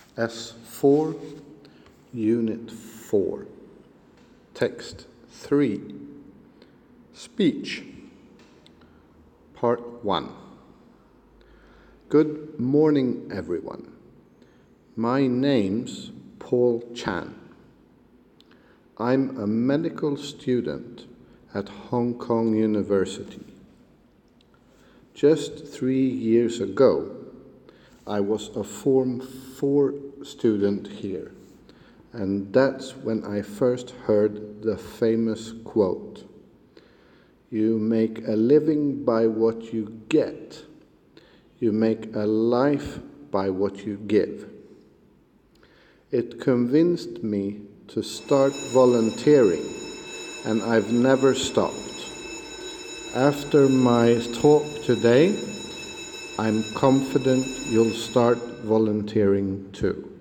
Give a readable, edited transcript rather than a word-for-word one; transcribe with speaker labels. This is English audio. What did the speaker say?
Speaker 1: S4, Unit 4, Text 3, Speech, Part 1. Good morning, everyone. My name's Paul Chan. I'm a medical student at Hong Kong University. Just 3 years ago, I was a Form 4 student here, and that's when I first heard the famous quote, "You make a living by what you get. You make a life by what you give." It convinced me to start volunteering, and I've never stopped. After my talk today, I'm confident you'll start volunteering too.